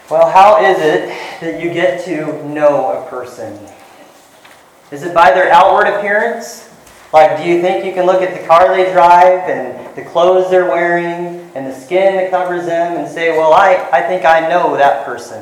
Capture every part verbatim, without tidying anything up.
Well, how is it that you get to know a person? Is it by their outward appearance? Like, do you think you can look at the car they drive and the clothes they're wearing and the skin that covers them and say, well, I, I think I know that person?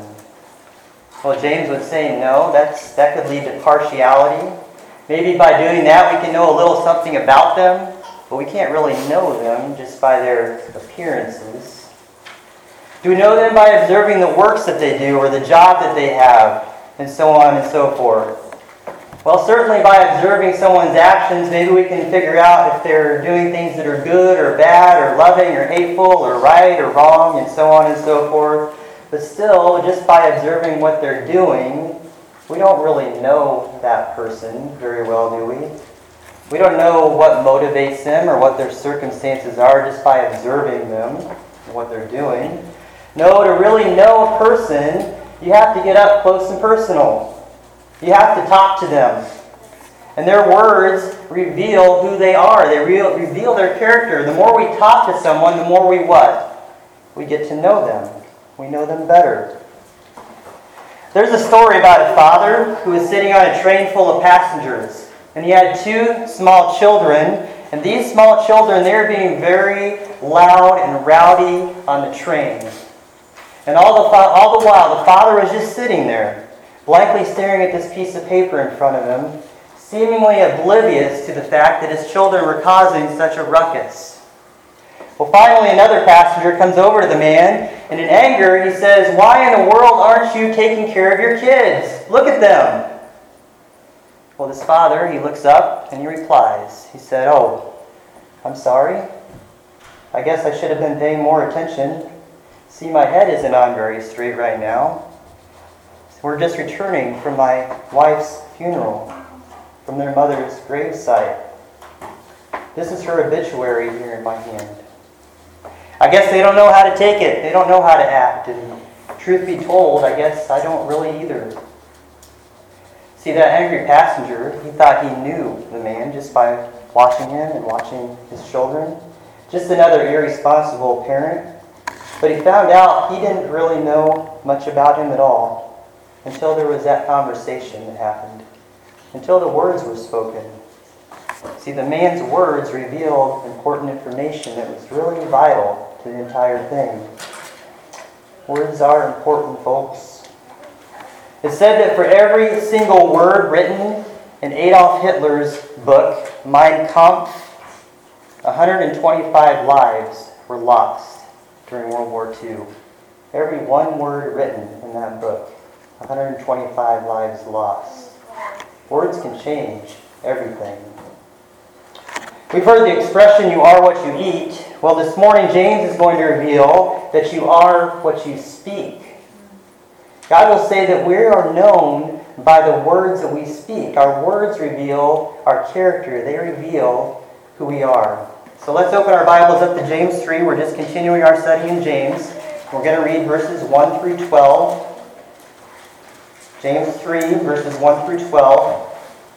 Well, James would say no, that's that could lead to partiality. Maybe by doing that we can know a little something about them, but we can't really know them just by their appearances. Do we know them by observing the works that they do or the job that they have and so on and so forth? Well, certainly by observing someone's actions, maybe we can figure out if they're doing things that are good or bad or loving or hateful or right or wrong and so on and so forth. But still, just by observing what they're doing, we don't really know that person very well, do we? We don't know what motivates them or what their circumstances are just by observing them and what they're doing. No, to really know a person, you have to get up close and personal. You have to talk to them. And their words reveal who they are. They re- reveal their character. The more we talk to someone, the more we what? We get to know them. We know them better. There's a story about a father who was sitting on a train full of passengers. And he had two small children. And these small children, they were being very loud and rowdy on the train. And all the, fa- all the while, the father was just sitting there, blankly staring at this piece of paper in front of him, seemingly oblivious to the fact that his children were causing such a ruckus. Well, finally, another passenger comes over to the man, and in anger, he says, "Why in the world aren't you taking care of your kids? Look at them." Well, this father, he looks up, and he replies. He said, "Oh, I'm sorry. I guess I should have been paying more attention. See, my head isn't on very straight right now. We're just returning from my wife's funeral, from their mother's gravesite. This is her obituary here in my hand." I guess they don't know how to take it. They don't know how to act. And truth be told, I guess I don't really either. See, that angry passenger, he thought he knew the man just by watching him and watching his children. Just another irresponsible parent. But he found out he didn't really know much about him at all until there was that conversation that happened, until the words were spoken. See, the man's words revealed important information that was really vital to the entire thing. Words are important, folks. It's said that for every single word written in Adolf Hitler's book, Mein Kampf, one hundred twenty-five lives were lost during World War Two. Every one word written in that book, one hundred twenty-five lives lost. Words can change everything. We've heard the expression, "you are what you eat." Well, this morning James is going to reveal that you are what you speak. God will say that we are known by the words that we speak. Our words reveal our character. They reveal who we are. So let's open our Bibles up to James three. We're just continuing our study in James. We're going to read verses one through twelve. James three, verses one through twelve.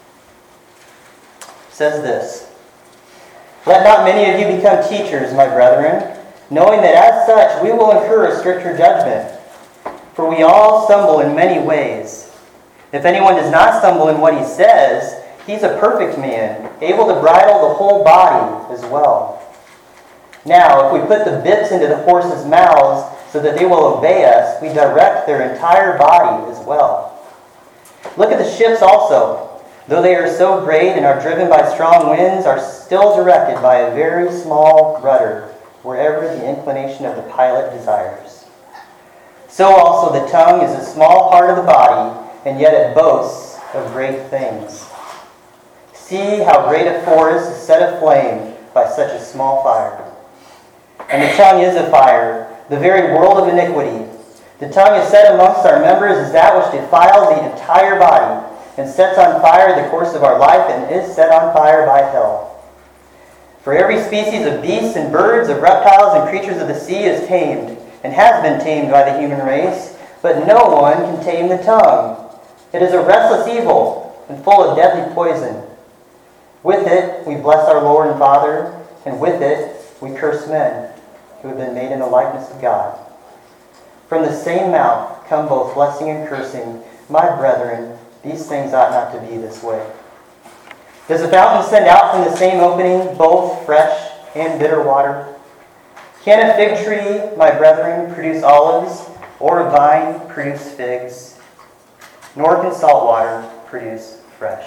Says this: "Let not many of you become teachers, my brethren, knowing that as such we will incur a stricter judgment. For we all stumble in many ways. If anyone does not stumble in what he says, he's a perfect man, able to bridle the whole body as well. Now, if we put the bits into the horses' mouths so that they will obey us, we direct their entire body as well. Look at the ships also. Though they are so great and are driven by strong winds, are still directed by a very small rudder, wherever the inclination of the pilot desires. So also the tongue is a small part of the body, and yet it boasts of great things. See how great a forest is set aflame by such a small fire. And the tongue is a fire, the very world of iniquity. The tongue is set amongst our members as that which defiles the entire body, and sets on fire the course of our life, and is set on fire by hell. For every species of beasts and birds, of reptiles and creatures of the sea is tamed, and has been tamed by the human race, but no one can tame the tongue. It is a restless evil, and full of deadly poison. With it we bless our Lord and Father, and with it we curse men, who have been made in the likeness of God. From the same mouth come both blessing and cursing. My brethren, these things ought not to be this way. Does a fountain send out from the same opening both fresh and bitter water? Can a fig tree, my brethren, produce olives, or a vine produce figs? Nor can salt water produce fresh.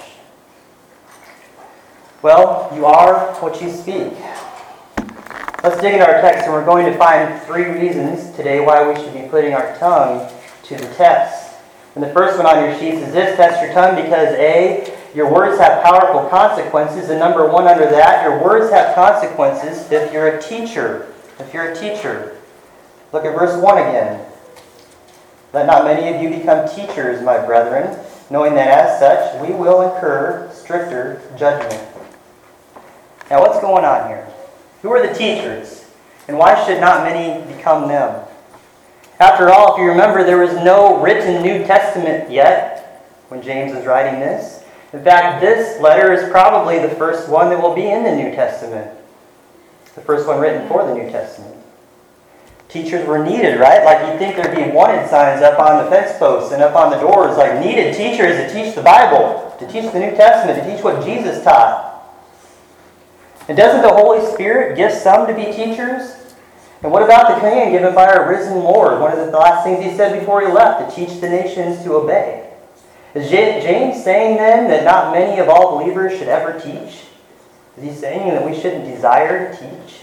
Well, you are what you speak. Let's dig into our text, and we're going to find three reasons today why we should be putting our tongue to the test. And the first one on your sheets is this: test your tongue because A, your words have powerful consequences, and number one under that, your words have consequences if you're a teacher. If you're a teacher. Look at verse one again. Let not many of you become teachers, my brethren, knowing that as such we will incur stricter judgment. Now what's going on here? Who are the teachers? And why should not many become them? After all, if you remember, there was no written New Testament yet when James was writing this. In fact, this letter is probably the first one that will be in the New Testament. The first one written for the New Testament. Teachers were needed, right? Like you'd think there'd be wanted signs up on the fence posts and up on the doors, like needed teachers to teach the Bible, to teach the New Testament, to teach what Jesus taught. And doesn't the Holy Spirit give some to be teachers? And what about the command given by our risen Lord? One of the last things he said before he left, to teach the nations to obey. Is James saying then that not many of all believers should ever teach? Is he saying that we shouldn't desire to teach?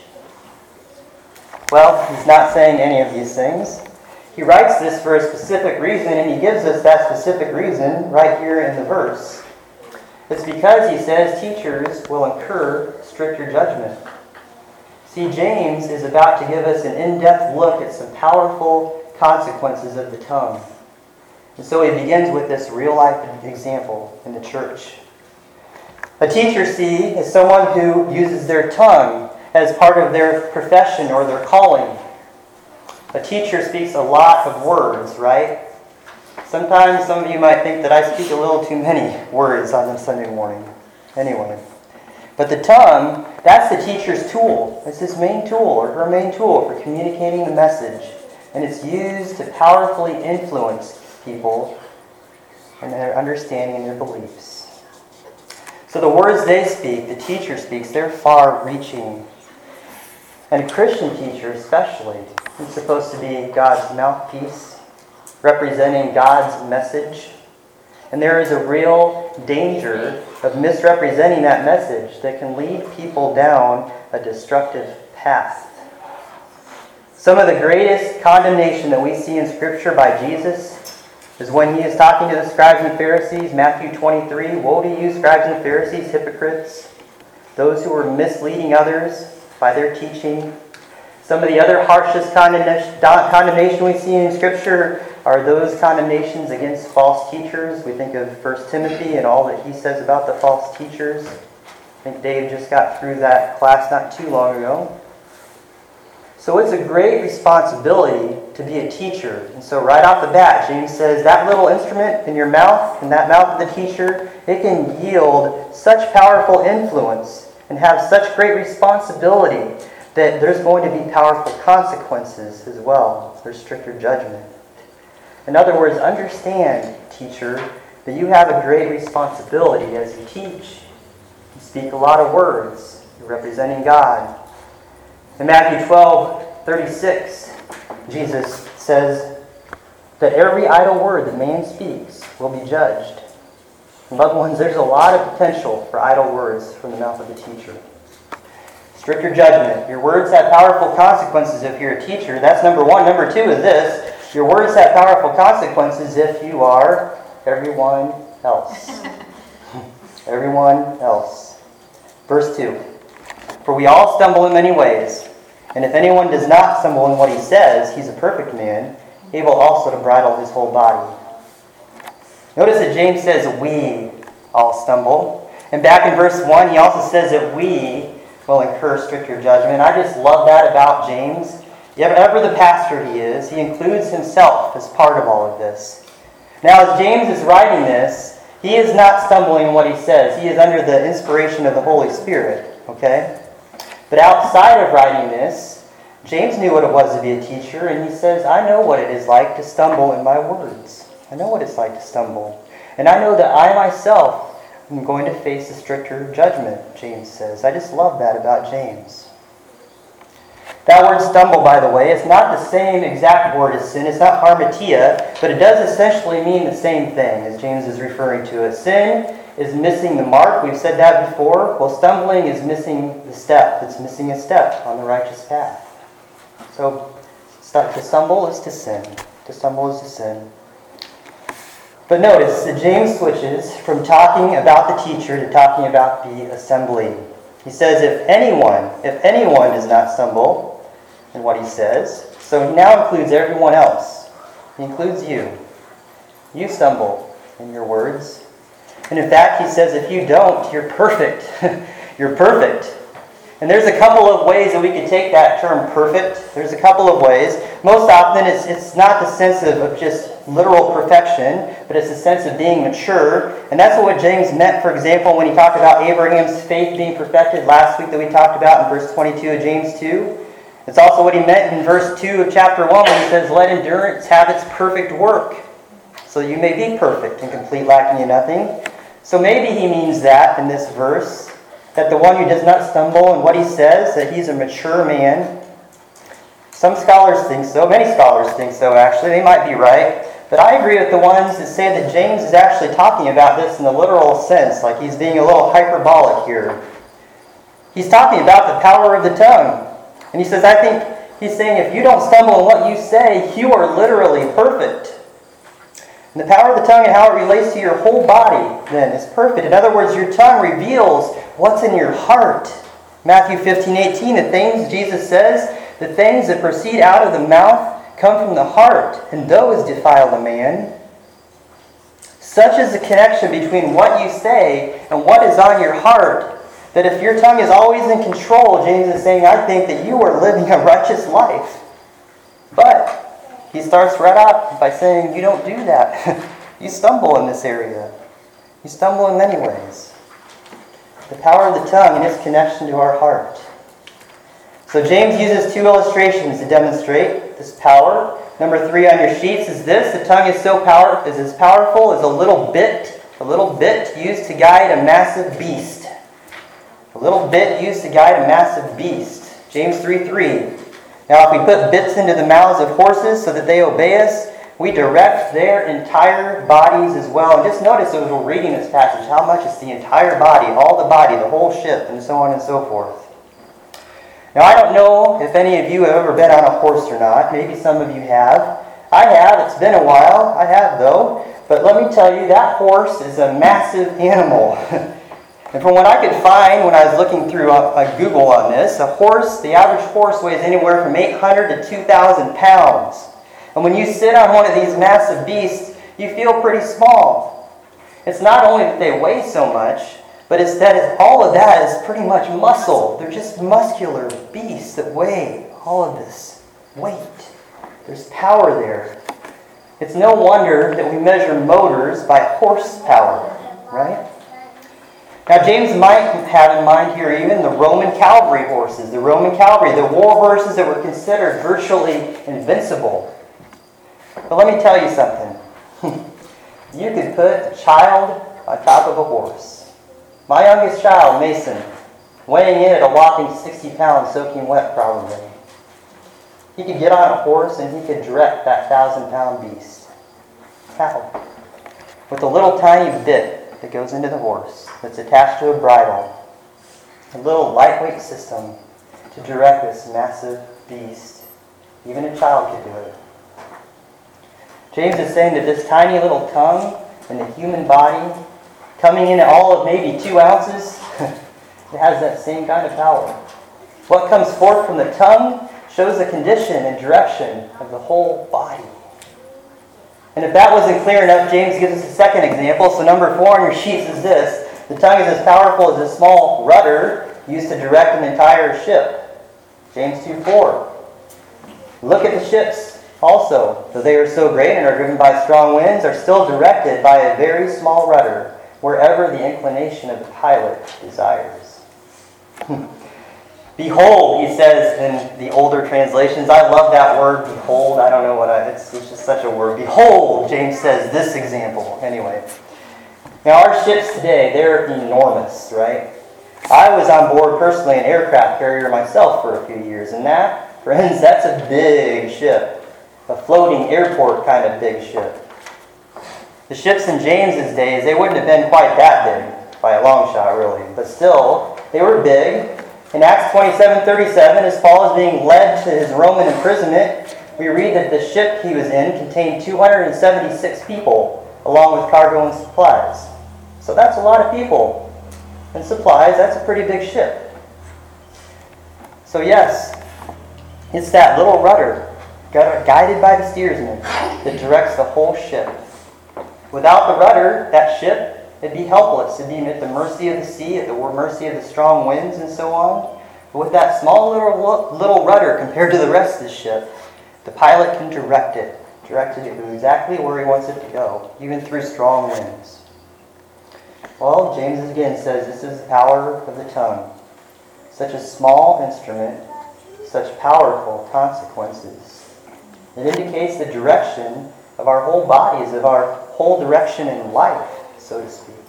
Well, he's not saying any of these things. He writes this for a specific reason, and he gives us that specific reason right here in the verse. It's because he says teachers will incur stricter judgment. See, James is about to give us an in-depth look at some powerful consequences of the tongue. And so he begins with this real-life example in the church. A teacher, see, is someone who uses their tongue as part of their profession or their calling. A teacher speaks a lot of words, right? Sometimes some of you might think that I speak a little too many words on a Sunday morning. Anyway. But the tongue, that's the teacher's tool. It's his main tool or her main tool for communicating the message. And it's used to powerfully influence people and their understanding and their beliefs. So the words they speak, the teacher speaks, they're far-reaching. And a Christian teacher especially is supposed to be God's mouthpiece, representing God's message. And there is a real danger of misrepresenting that message that can lead people down a destructive path. Some of the greatest condemnation that we see in Scripture by Jesus is when he is talking to the scribes and Pharisees, Matthew twenty-three, woe to you, scribes and Pharisees, hypocrites, those who are misleading others by their teaching. Some of the other harshest condemnation we see in Scripture are those condemnations against false teachers. We think of First Timothy and all that he says about the false teachers. I think Dave just got through that class not too long ago. So it's a great responsibility to be a teacher. And so right off the bat, James says that little instrument in your mouth, in that mouth of the teacher, it can yield such powerful influence and have such great responsibility that there's going to be powerful consequences as well. There's stricter judgment. In other words, understand, teacher, that you have a great responsibility as you teach. You speak a lot of words. You're representing God. In Matthew twelve thirty-six, Jesus says that every idle word that man speaks will be judged. And loved ones, there's a lot of potential for idle words from the mouth of the teacher. Stricter judgment. Your words have powerful consequences if you're a teacher. That's number one. Number two is this. Your words have powerful consequences if you are everyone else. Everyone else. Verse two. For we all stumble in many ways. And if anyone does not stumble in what he says, he's a perfect man, able also to bridle his whole body. Notice that James says we all stumble. And back in verse one, he also says that we will incur stricter judgment. I just love that about James. Whatever the pastor he is, he includes himself as part of all of this. Now, as James is writing this, he is not stumbling in what he says. He is under the inspiration of the Holy Spirit, okay? But outside of writing this, James knew what it was to be a teacher, and he says, I know what it is like to stumble in my words. I know what it's like to stumble. And I know that I myself am going to face a stricter judgment, James says. I just love that about James. That word stumble, by the way, is not the same exact word as sin. It's not harmatia, but it does essentially mean the same thing as James is referring to it. Sin is missing the mark. We've said that before. Well, stumbling is missing the step. It's missing a step on the righteous path. So, to stumble is to sin. To stumble is to sin. But notice that James switches from talking about the teacher to talking about the assembly. He says, if anyone, if anyone does not stumble in what he says, so he now includes everyone else. He includes you. You stumble in your words. And in fact, he says, if you don't, you're perfect. You're perfect. And there's a couple of ways that we can take that term perfect. There's a couple of ways. Most often, it's, it's not the sense of, of just literal perfection, but it's the sense of being mature. And that's what James meant, for example, when he talked about Abraham's faith being perfected last week that we talked about in verse twenty-two of James two. It's also what he meant in verse two of chapter one when he says, let endurance have its perfect work, so you may be perfect and complete, lacking in nothing. So maybe he means that in this verse, that the one who does not stumble in what he says, that he's a mature man. Some scholars think so. Many scholars think so, actually. They might be right. But I agree with the ones that say that James is actually talking about this in the literal sense, like he's being a little hyperbolic here. He's talking about the power of the tongue. And he says, I think he's saying if you don't stumble in what you say, you are literally perfect. And the power of the tongue and how it relates to your whole body, then, is perfect. In other words, your tongue reveals what's in your heart. Matthew fifteen eighteen, the things, Jesus says, the things that proceed out of the mouth come from the heart, and those defile the man. Such is the connection between what you say and what is on your heart, that if your tongue is always in control, James is saying, I think that you are living a righteous life. But he starts right out by saying, you don't do that. You stumble in this area. You stumble in many ways. The power of the tongue and its connection to our heart. So James uses two illustrations to demonstrate this power. Number three on your sheets is this. The tongue is so power is as powerful as a little bit, a little bit used to guide a massive beast. A little bit used to guide a massive beast. James three three. Now if we put bits into the mouths of horses so that they obey us, we direct their entire bodies as well. And just notice as we're reading this passage how much it's the entire body, all the body, the whole ship, and so on and so forth. Now I don't know if any of you have ever been on a horse or not. Maybe some of you have. I have. It's been a while. I have though. But let me tell you, that horse is a massive animal. And from what I could find when I was looking through uh, Google on this, a horse, the average horse weighs anywhere from eight hundred to two thousand pounds. And when you sit on one of these massive beasts, you feel pretty small. It's not only that they weigh so much, but it's that it's, all of that is pretty much muscle. They're just muscular beasts that weigh all of this weight. There's power there. It's no wonder that we measure motors by horsepower, right? Now, James might have in mind here even the Roman cavalry horses, the Roman cavalry, the war horses that were considered virtually invincible. But let me tell you something. You could put a child on top of a horse. My youngest child, Mason, weighing in at a whopping sixty pounds, soaking wet probably. He could get on a horse and he could direct that thousand pound beast. How? With a little tiny bit that goes into the horse that's attached to a bridle. A little lightweight system to direct this massive beast. Even a child could do it. James is saying that this tiny little tongue in the human body, coming in at all of maybe two ounces, it has that same kind of power. What comes forth from the tongue shows the condition and direction of the whole body. And if that wasn't clear enough, James gives us a second example. So number four on your sheets is this. The tongue is as powerful as a small rudder used to direct an entire ship. James two four. Look at the ships also, though they are so great and are driven by strong winds, are still directed by a very small rudder, wherever the inclination of the pilot desires. Behold, he says in the older translations. I love that word, behold. I don't know what I, it's, it's just such a word. Behold, James says this example. Anyway. Now our ships today, they're enormous, right? I was on board personally an aircraft carrier myself for a few years. And that, friends, that's a big ship. A floating airport kind of big ship. The ships in James's days, they wouldn't have been quite that big, by a long shot really. But still, they were big. In Acts twenty-seven thirty-seven, as Paul is being led to his Roman imprisonment, we read that the ship he was in contained two hundred seventy-six people, along with cargo and supplies. So that's a lot of people. And supplies, that's a pretty big ship. So yes, it's that little rudder, guided by the steersman, that directs the whole ship. Without the rudder, that ship, it'd be helpless. It'd be at the mercy of the sea, at the mercy of the strong winds, and so on. But with that small little little rudder compared to the rest of the ship, the pilot can direct it, direct it to exactly where he wants it to go, even through strong winds. Well, James again says this is the power of the tongue. Such a small instrument, such powerful consequences. It indicates the direction of our whole bodies, of our whole direction in life, so to speak.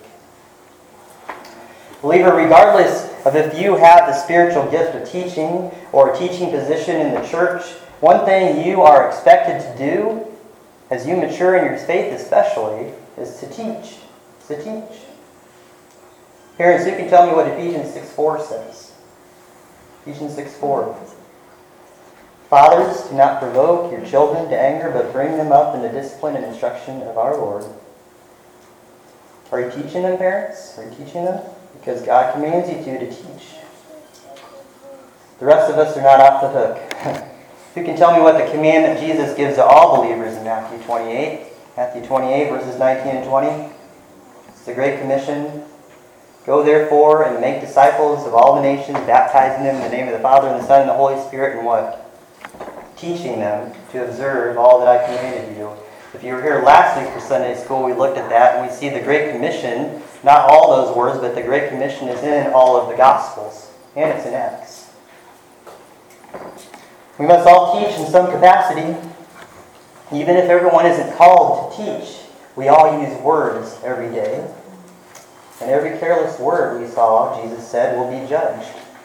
Believer, regardless of if you have the spiritual gift of teaching or a teaching position in the church, one thing you are expected to do as you mature in your faith especially is to teach. Is to teach. Parents, who can tell me what Ephesians six four says? Ephesians six four. Fathers, do not provoke your children to anger, but bring them up in the discipline and instruction of our Lord. Are you teaching them, parents? Are you teaching them? Because God commands you to, to teach. The rest of us are not off the hook. Who can tell me what the commandment Jesus gives to all believers in Matthew twenty-eight? Matthew twenty-eight, verses nineteen and twenty. It's the Great Commission. Go therefore and make disciples of all the nations, baptizing them in the name of the Father and the Son and the Holy Spirit, and what? Teaching them to observe all that I commanded you. If you were here last week for Sunday school, we looked at that and we see the Great Commission, not all those words, but the Great Commission is in all of the Gospels, and it's in Acts. We must all teach in some capacity. Even if everyone isn't called to teach, we all use words every day. And every careless word we saw, Jesus said, will be judged.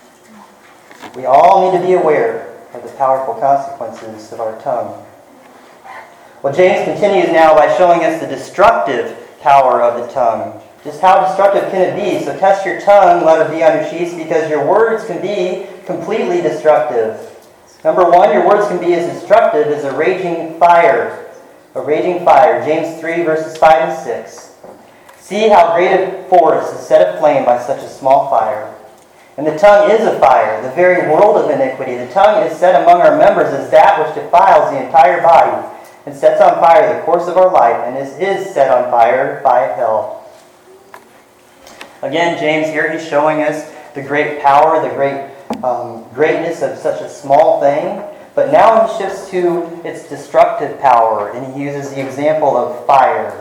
We all need to be aware of the powerful consequences of our tongue. Well, James continues now by showing us the destructive power of the tongue. Just how destructive can it be? So test your tongue, let it be on your sheets, because your words can be completely destructive. Number one, your words can be as destructive as a raging fire. A raging fire. James three, verses five and six. See how great a forest is set aflame by such a small fire. And the tongue is a fire, the very world of iniquity. The tongue is set among our members as that which defiles the entire body, and sets on fire the course of our life, and is, is set on fire by hell. Again, James here, he's showing us the great power, the great um, greatness of such a small thing. But now he shifts to its destructive power, and he uses the example of fire.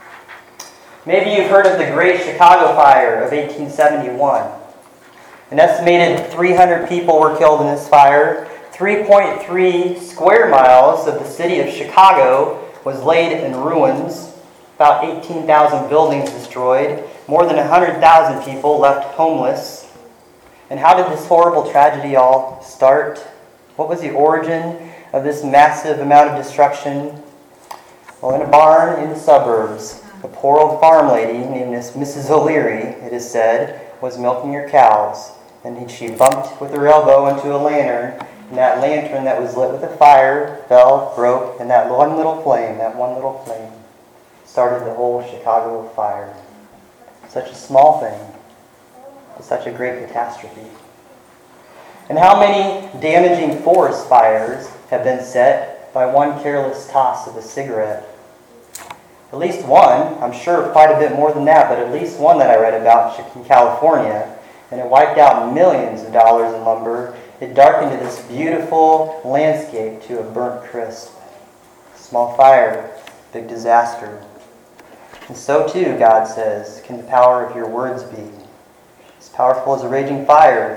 Maybe you've heard of the Great Chicago Fire of eighteen seventy-one. An estimated three hundred people were killed in this fire. three point three square miles of the city of Chicago was laid in ruins. About eighteen thousand buildings destroyed. More than one hundred thousand people left homeless. And how did this horrible tragedy all start? What was the origin of this massive amount of destruction? Well, in a barn in the suburbs, a poor old farm lady named Missus O'Leary, it is said, was milking her cows. And she bumped with her elbow into a lantern, and that lantern that was lit with a fire fell, broke, and that one little flame, that one little flame, started the whole Chicago fire. Such a small thing, but such a great catastrophe. And how many damaging forest fires have been set by one careless toss of a cigarette? At least one, I'm sure quite a bit more than that, but at least one that I read about in California, and it wiped out millions of dollars in lumber. It darkened this beautiful landscape to a burnt crisp. Small fire, big disaster. And so too, God says, can the power of your words be. As powerful as a raging fire.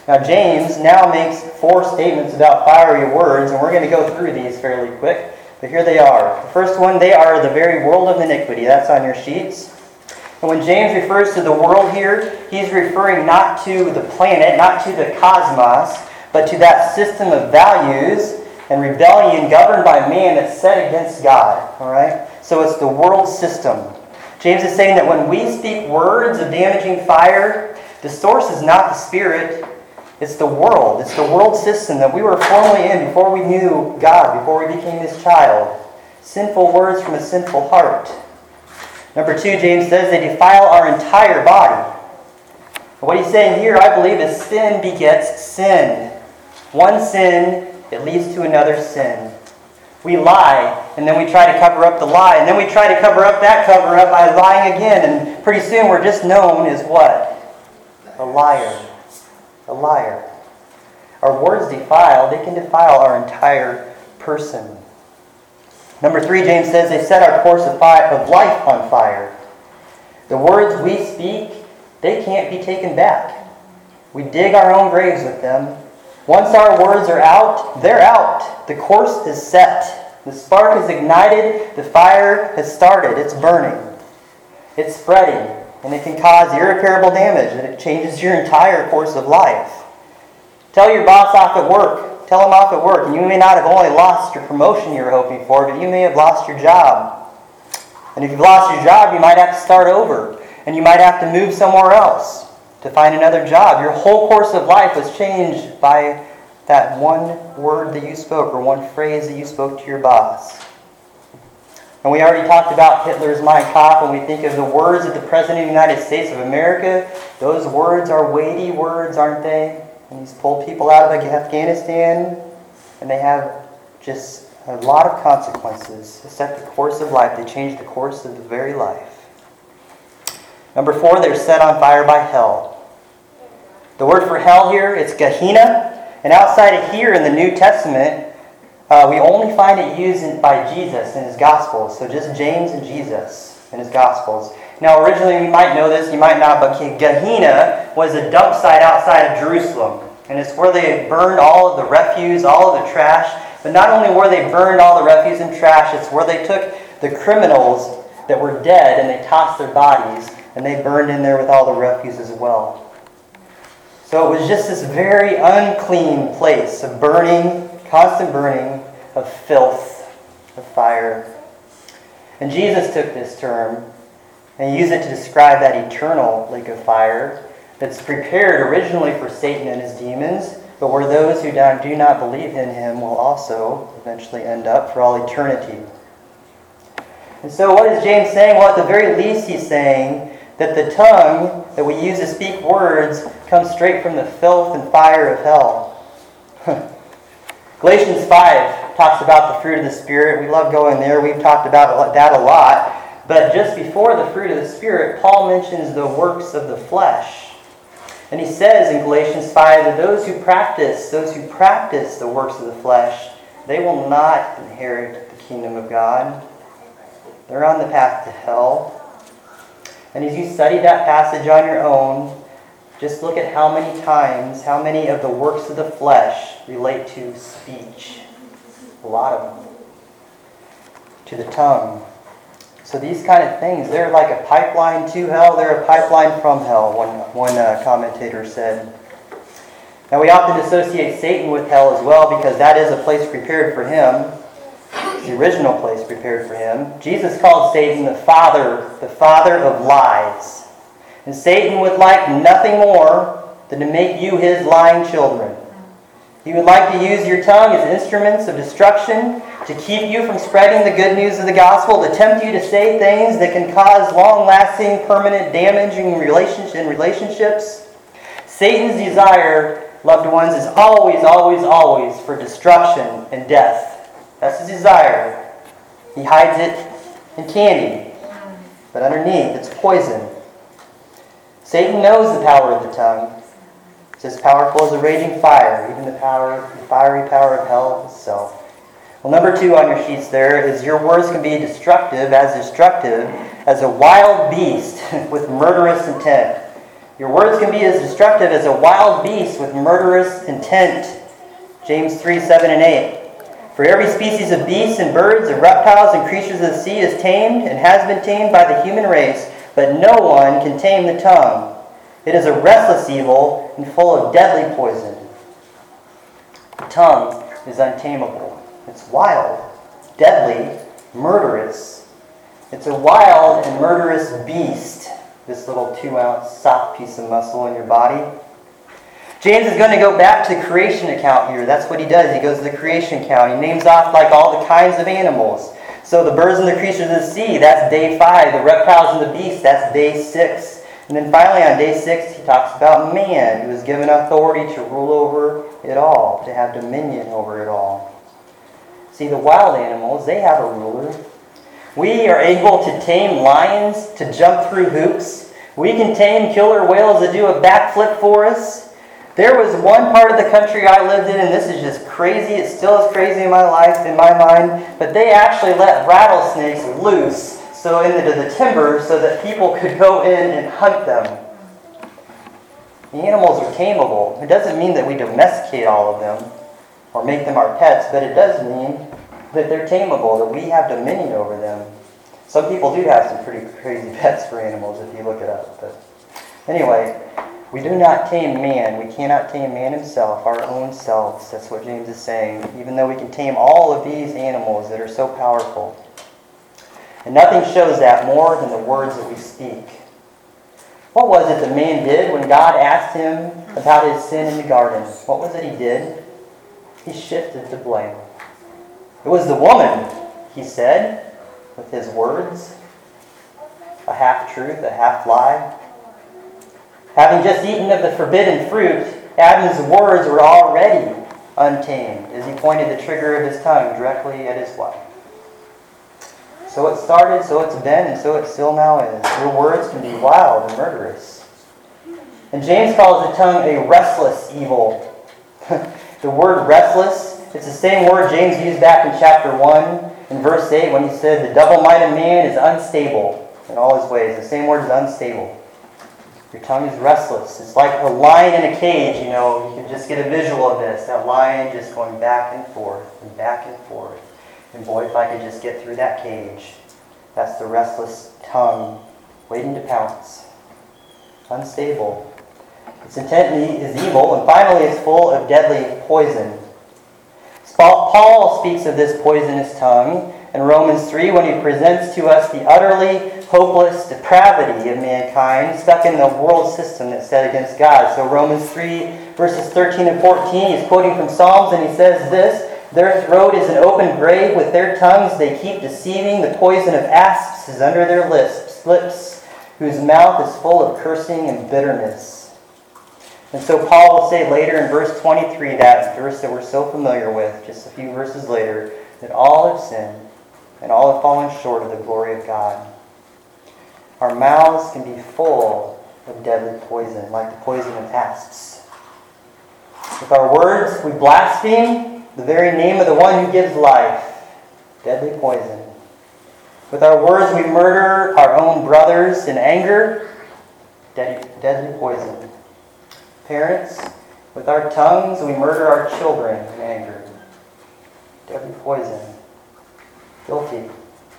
Now James now makes four statements about fiery words, and we're going to go through these fairly quick. But here they are. The first one, they are the very world of iniquity. That's on your sheets. And when James refers to the world here, he's referring not to the planet, not to the cosmos, but to that system of values and rebellion governed by man that's set against God. All right? So it's the world system. James is saying that when we speak words of damaging fire, the source is not the Spirit, it's the world. It's the world system that we were formerly in before we knew God, before we became His child. Sinful words from a sinful heart. Number two, James says they defile our entire body. What he's saying here, I believe, is sin begets sin. One sin, it leads to another sin. We lie, and then we try to cover up the lie, and then we try to cover up that cover up by lying again, and pretty soon we're just known as what? A liar. A liar. Our words defile, they can defile our entire person. Number three, James says they set our course of, fire, of life on fire. The words we speak, they can't be taken back. We dig our own graves with them. Once our words are out, they're out. The course is set. The spark is ignited. The fire has started. It's burning. It's spreading. And it can cause irreparable damage. And it changes your entire course of life. Tell your boss off at work. Tell him off at work. And you may not have only lost your promotion you were hoping for, but you may have lost your job. And if you've lost your job, you might have to start over. And you might have to move somewhere else to find another job. Your whole course of life was changed by that one word that you spoke or one phrase that you spoke to your boss. And we already talked about Hitler's Mein Kampf. When we think of the words of the President of the United States of America, those words are weighty words, aren't they? And he's pulled people out of Afghanistan, and they have just a lot of consequences. They set the course of life. They change the course of the very life. Number four, they're set on fire by hell. The word for hell here, it's Gehenna. And outside of here in the New Testament, uh, we only find it used in, by Jesus in His Gospels. So just James and Jesus in His Gospels. Now originally, you might know this, you might not, but Gehenna was a dump site outside of Jerusalem. And it's where they burned all of the refuse, all of the trash. But not only were they burned all the refuse and trash, it's where they took the criminals that were dead and they tossed their bodies and they burned in there with all the refuse as well. So it was just this very unclean place of burning, constant burning, of filth, of fire. And Jesus took this term and used it to describe that eternal lake of fire that's prepared originally for Satan and his demons, but where those who do not believe in Him will also eventually end up for all eternity. And so what is James saying? Well, at the very least he's saying that the tongue that we use to speak words comes straight from the filth and fire of hell. Galatians five talks about the fruit of the Spirit. We love going there. We've talked about that a lot. But just before the fruit of the Spirit, Paul mentions the works of the flesh. And he says in Galatians five that those who practice, those who practice the works of the flesh, they will not inherit the kingdom of God. They're on the path to hell. And as you study that passage on your own, just look at how many times, how many of the works of the flesh relate to speech. A lot of them. To the tongue. So these kind of things, they're like a pipeline to hell, they're a pipeline from hell, one, one uh, commentator said. Now we often associate Satan with hell as well because that is a place prepared for him. It's the original place prepared for him. Jesus called Satan the father, the father of lies. And Satan would like nothing more than to make you his lying children. He would like to use your tongue as instruments of destruction to keep you from spreading the good news of the gospel, to tempt you to say things that can cause long-lasting, permanent damage in relationships. Satan's desire, loved ones, is always, always, always for destruction and death. That's his desire. He hides it in candy, but underneath it's poison. Satan knows the power of the tongue. It's as powerful as a raging fire, even the power, the fiery power of hell itself. Well, number two on your sheets there is your words can be destructive, as destructive as a wild beast with murderous intent. Your words can be as destructive as a wild beast with murderous intent. James three, seven, and eight. For every species of beasts and birds and reptiles and creatures of the sea is tamed and has been tamed by the human race, but no one can tame the tongue. It is a restless evil and full of deadly poison. The tongue is untamable. It's wild, deadly, murderous. It's a wild and murderous beast, this little two-ounce soft piece of muscle in your body. James is going to go back to the creation account here. That's what he does. He goes to the creation account. He names off like all the kinds of animals. So the birds and the creatures of the sea, that's day five. The reptiles and the beasts, that's day six. And then finally on day six, he talks about man, who is given authority to rule over it all, to have dominion over it all. See, the wild animals, they have a ruler. We are able to tame lions to jump through hoops. We can tame killer whales to do a backflip for us. There was one part of the country I lived in, and this is just crazy. It still is crazy in my life, in my mind. But they actually let rattlesnakes loose so into the timber so that people could go in and hunt them. The animals are tameable. It doesn't mean that we domesticate all of them or make them our pets, but it does mean that they're tameable, that we have dominion over them. Some people do have some pretty crazy pets for animals if you look it up. But anyway, we do not tame man. We cannot tame man himself, our own selves. That's what James is saying. Even though we can tame all of these animals that are so powerful. And nothing shows that more than the words that we speak. What was it the man did when God asked him about his sin in the garden? What was it he did? He shifted the blame. It was the woman, he said, with his words. A half-truth, a half-lie. Having just eaten of the forbidden fruit, Adam's words were already untamed as he pointed the trigger of his tongue directly at his wife. So it started, so it's been, and so it still now is. Your words can be wild and murderous. And James calls the tongue a restless evil. The word restless, it's the same word James used back in chapter one, in verse eight, when he said, the double-minded man is unstable in all his ways. The same word is unstable. Your tongue is restless. It's like a lion in a cage, you know. You can just get a visual of this. That lion just going back and forth and back and forth. And boy, if I could just get through that cage. That's the restless tongue waiting to pounce. Unstable. Its intent is evil, and finally it's full of deadly poison. Paul speaks of this poisonous tongue in Romans three when he presents to us the utterly hopeless depravity of mankind stuck in the world system that's set against God. So Romans three verses thirteen and fourteen, he's quoting from Psalms, and he says this, their throat is an open grave, with their tongues they keep deceiving, the poison of asps is under their lips, lips whose mouth is full of cursing and bitterness. And so Paul will say later in verse twenty-three, that verse that we're so familiar with, just a few verses later, that all have sinned and all have fallen short of the glory of God. Our mouths can be full of deadly poison, like the poison of asps. With our words, we blaspheme the very name of the one who gives life. Deadly poison. With our words, we murder our own brothers in anger. Deadly, deadly poison. Parents, with our tongues, we murder our children in anger. Deadly poison. Guilty.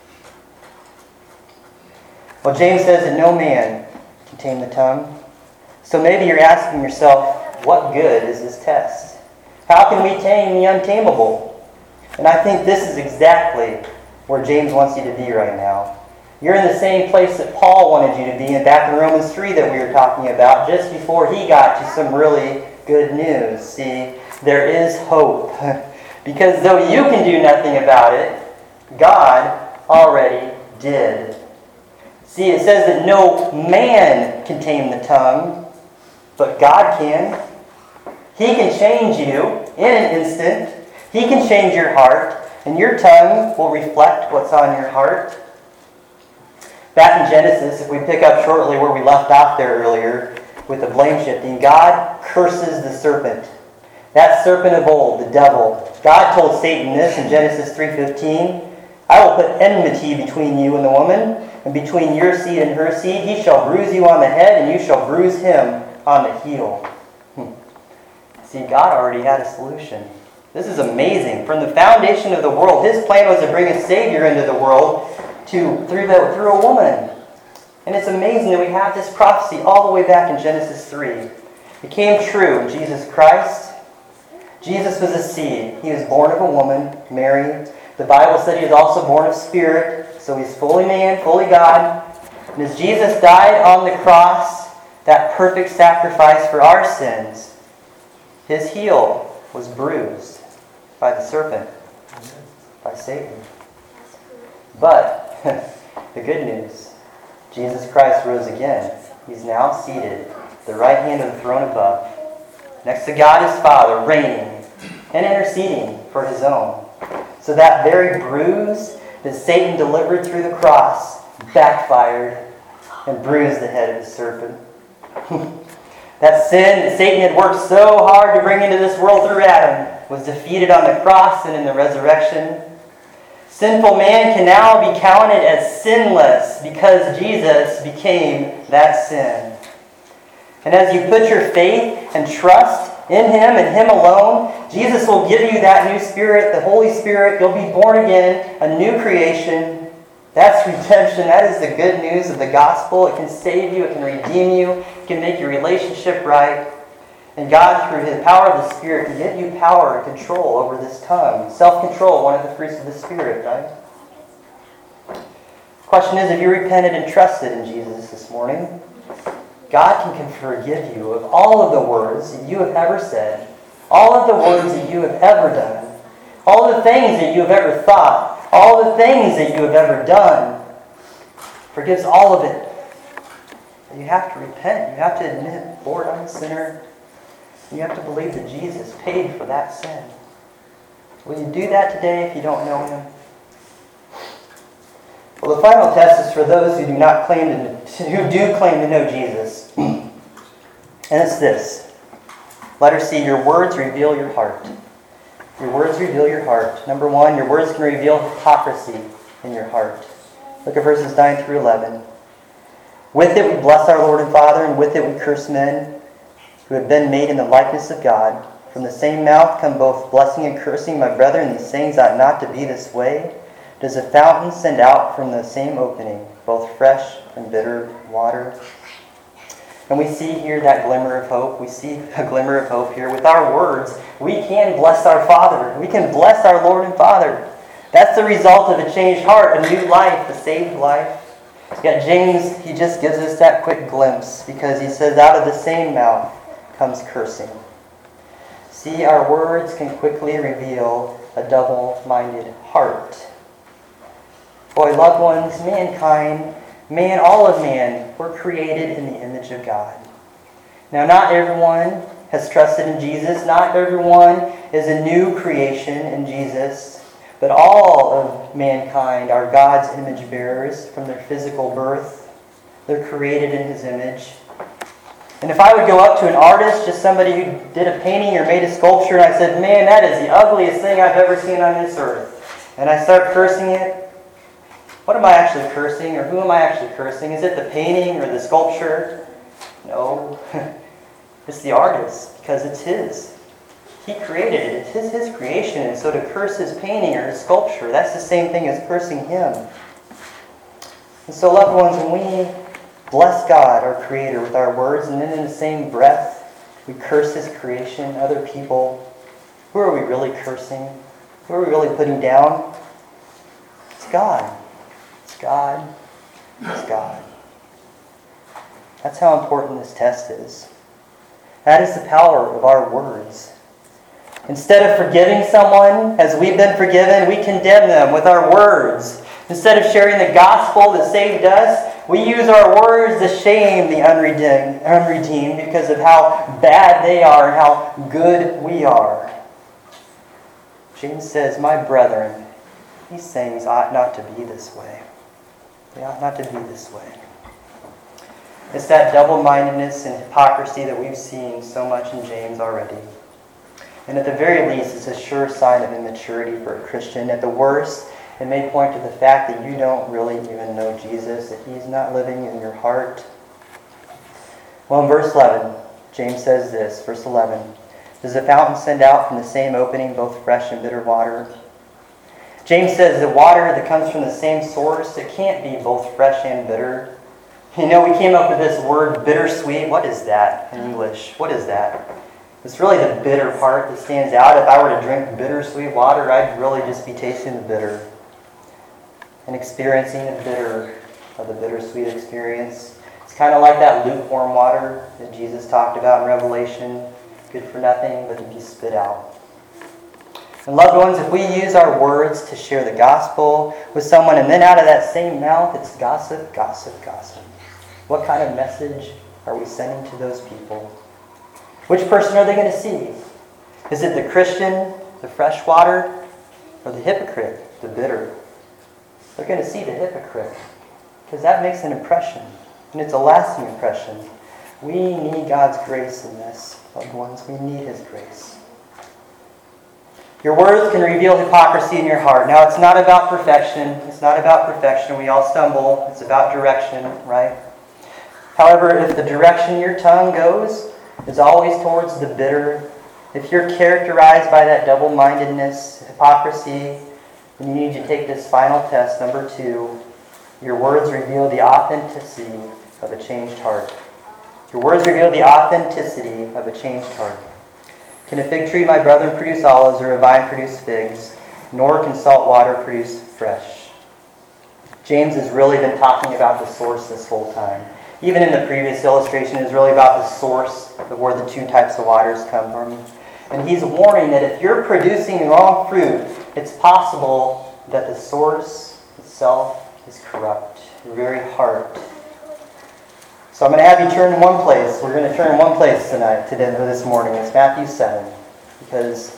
Well, James says that no man can tame the tongue. So maybe you're asking yourself, what good is this test? How can we tame the untamable? And I think this is exactly where James wants you to be right now. You're in the same place that Paul wanted you to be in back in Romans three that we were talking about just before he got to some really good news. See, there is hope. Because though you can do nothing about it, God already did. See, it says that no man can tame the tongue, but God can. He can change you in an instant. He can change your heart, and your tongue will reflect what's on your heart. Back in Genesis, if we pick up shortly where we left off there earlier with the blame shifting, God curses the serpent. That serpent of old, the devil. God told Satan this in Genesis three fifteen. I will put enmity between you and the woman, and between your seed and her seed. He shall bruise you on the head, and you shall bruise him on the heel. Hmm. See, God already had a solution. This is amazing. From the foundation of the world, His plan was to bring a Savior into the world to through, the, through a woman. And it's amazing that we have this prophecy all the way back in Genesis three. It came true in Jesus Christ. Jesus was a seed. He was born of a woman, Mary. The Bible said He was also born of Spirit, so He's fully man, fully God. And as Jesus died on the cross, that perfect sacrifice for our sins, His heel was bruised by the serpent, by Satan. But the good news, Jesus Christ rose again. He's now seated at the right hand of the throne above, next to God His Father, reigning and interceding for His own. So that very bruise that Satan delivered through the cross backfired and bruised the head of the serpent. That sin that Satan had worked so hard to bring into this world through Adam was defeated on the cross and in the resurrection. Sinful man can now be counted as sinless because Jesus became that sin. And as you put your faith and trust in Him and Him alone, Jesus will give you that new Spirit, the Holy Spirit. You'll be born again, a new creation. That's redemption. That is the good news of the gospel. It can save you. It can redeem you. It can make your relationship right. And God, through His power of the Spirit, can give you power and control over this tongue. Self-control, one of the fruits of the Spirit, right? Question is, have you repented and trusted in Jesus this morning? God can forgive you of all of the words that you have ever said, all of the words that you have ever done, all the things that you have ever thought, all the things that you have ever done. Forgives all of it. But you have to repent. You have to admit, Lord, I'm a sinner. You have to believe that Jesus paid for that sin. Will you do that today if you don't know Him? Well, the final test is for those who do not claim to, who do claim to know Jesus. And it's this. Letter C, your words reveal your heart. Your words reveal your heart. Number one, your words can reveal hypocrisy in your heart. Look at verses nine through eleven. With it we bless our Lord and Father, and with it we curse men who have been made in the likeness of God. From the same mouth come both blessing and cursing. My brethren, these sayings ought not to be this way. Does a fountain send out from the same opening both fresh and bitter water? And we see here that glimmer of hope. We see a glimmer of hope here. With our words, we can bless our Father. We can bless our Lord and Father. That's the result of a changed heart, a new life, a saved life. Yet James, he just gives us that quick glimpse because he says, out of the same mouth comes cursing. See, our words can quickly reveal a double-minded heart. Boy, loved ones, mankind, man, all of man, were created in the image of God. Now, not everyone has trusted in Jesus. Not everyone is a new creation in Jesus. But all of mankind are God's image bearers from their physical birth. They're created in His image. And if I would go up to an artist, just somebody who did a painting or made a sculpture, and I said, man, that is the ugliest thing I've ever seen on this earth, and I start cursing it, what am I actually cursing, or who am I actually cursing? Is it the painting or the sculpture? No. It's the artist, because it's his. He created it. It's his, his creation. And so to curse his painting or his sculpture, that's the same thing as cursing him. And so, loved ones, when we bless God, our Creator, with our words, and then in the same breath, we curse His creation, other people, who are we really cursing? Who are we really putting down? It's God. It's God. It's God. That's how important this test is. That is the power of our words. Instead of forgiving someone as we've been forgiven, we condemn them with our words. Instead of sharing the gospel that saved us, we use our words to shame the unredeemed, unredeemed because of how bad they are and how good we are. James says, my brethren, these things ought not to be this way. They ought not to be this way. It's that double-mindedness and hypocrisy that we've seen so much in James already. And at the very least, it's a sure sign of immaturity for a Christian. At the worst, It may point to the fact that you don't really even know Jesus, that he's not living in your heart. Well, in verse eleven, James says this, verse eleven, does a fountain send out from the same opening both fresh and bitter water? James says the water that comes from the same source, it can't be both fresh and bitter. You know, we came up with this word bittersweet. What is that in English? What is that? It's really the bitter part that stands out. If I were to drink bittersweet water, I'd really just be tasting the bitter and experiencing the bitter of the bittersweet experience. It's kind of like that lukewarm water that Jesus talked about in Revelation. Good for nothing, but to be spit out. And loved ones, if we use our words to share the gospel with someone, and then out of that same mouth, it's gossip, gossip, gossip. What kind of message are we sending to those people? Which person are they going to see? Is it the Christian, the fresh water, or the hypocrite, the bitter? They're going to see the hypocrite, because that makes an impression, and it's a lasting impression. We need God's grace in this, loved ones. We need His grace. Your words can reveal hypocrisy in your heart. Now, it's not about perfection. It's not about perfection. We all stumble. It's about direction, right? However, if the direction your tongue goes is always towards the bitter, if you're characterized by that double-mindedness, hypocrisy, then you need to take this final test, number two. Your words reveal the authenticity of a changed heart. Your words reveal the authenticity of a changed heart. Can a fig tree, my brethren, produce olives, or a vine produce figs? Nor can salt water produce fresh. James has really been talking about the source this whole time. Even in the previous illustration, it was really about the source of where the two types of waters come from. And he's warning that if you're producing wrong fruit, it's possible that the source itself is corrupt. Your very heart. So I'm going to have you turn in one place. We're going to turn in one place tonight, today, this morning. It's Matthew seven. Because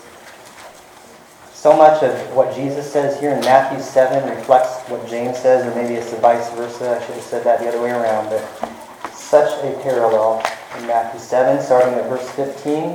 so much of what Jesus says here in Matthew seven reflects what James says, or maybe it's the vice versa. I should have said that the other way around. But such a parallel in Matthew seven, starting at verse fifteen.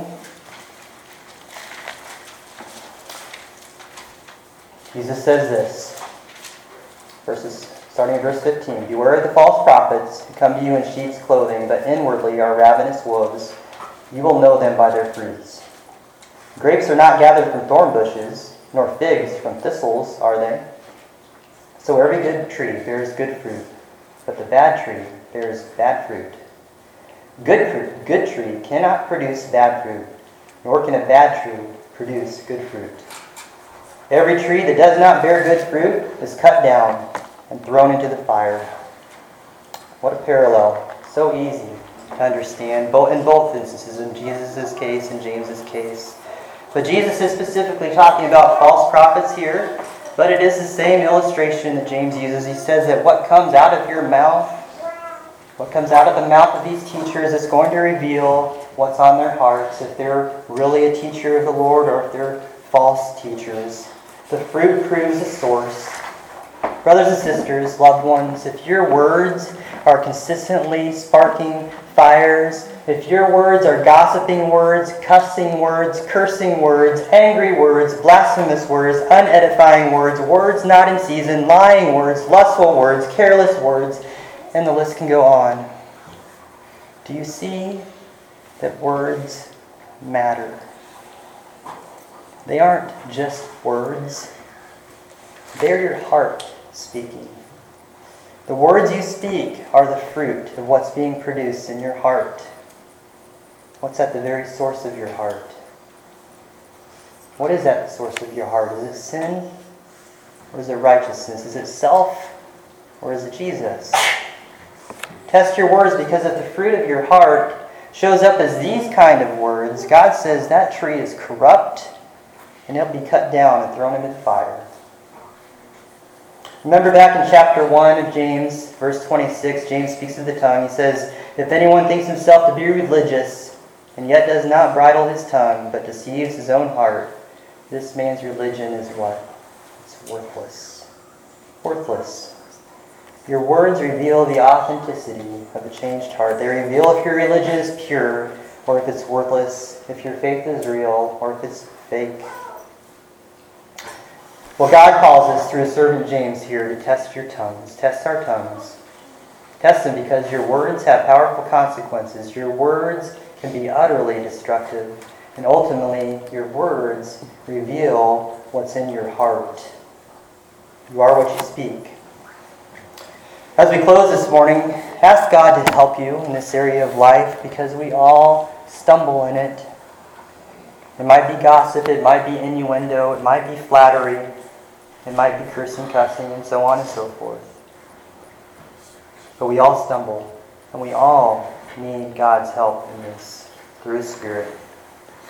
Jesus says this, verses starting at verse fifteen. Beware of the false prophets who come to you in sheep's clothing, but inwardly are ravenous wolves. You will know them by their fruits. Grapes are not gathered from thorn bushes, nor figs from thistles, are they? So every good tree bears good fruit, but the bad tree bears bad fruit. Good fruit, good tree cannot produce bad fruit, nor can a bad tree produce good fruit. Every tree that does not bear good fruit is cut down and thrown into the fire. What a parallel. So easy to understand, both in both instances, in Jesus' case and James's case. But Jesus is specifically talking about false prophets here, but it is the same illustration that James uses. He says that what comes out of your mouth, what comes out of the mouth of these teachers is going to reveal what's on their hearts, if they're really a teacher of the Lord or if they're false teachers. The fruit proves the source. Brothers and sisters, loved ones, if your words are consistently sparking fires, if your words are gossiping words, cussing words, cursing words, angry words, blasphemous words, unedifying words, words not in season, lying words, lustful words, careless words, and the list can go on. Do you see that words matter? They aren't just words. They're your heart speaking. The words you speak are the fruit of what's being produced in your heart. What's at the very source of your heart? What is at the source of your heart? Is it sin? Or is it righteousness? Is it self? Or is it Jesus? Test your words, because if the fruit of your heart shows up as these kind of words, God says that tree is corrupt and it'll be cut down and thrown into the fire. Remember back in chapter one of James, verse twenty-six, James speaks of the tongue. He says, if anyone thinks himself to be religious and yet does not bridle his tongue but deceives his own heart, this man's religion is what? It's worthless. Worthless. Your words reveal the authenticity of a changed heart. They reveal if your religion is pure or if it's worthless, if your faith is real or if it's fake. Well, God calls us through His servant James here to test your tongues. Test our tongues. Test them because your words have powerful consequences. Your words can be utterly destructive. And ultimately, your words reveal what's in your heart. You are what you speak. As we close this morning, ask God to help you in this area of life because we all stumble in it. It might be gossip, it might be innuendo, it might be flattery, it might be cursing, cussing, and so on and so forth. But we all stumble, and we all need God's help in this through His Spirit.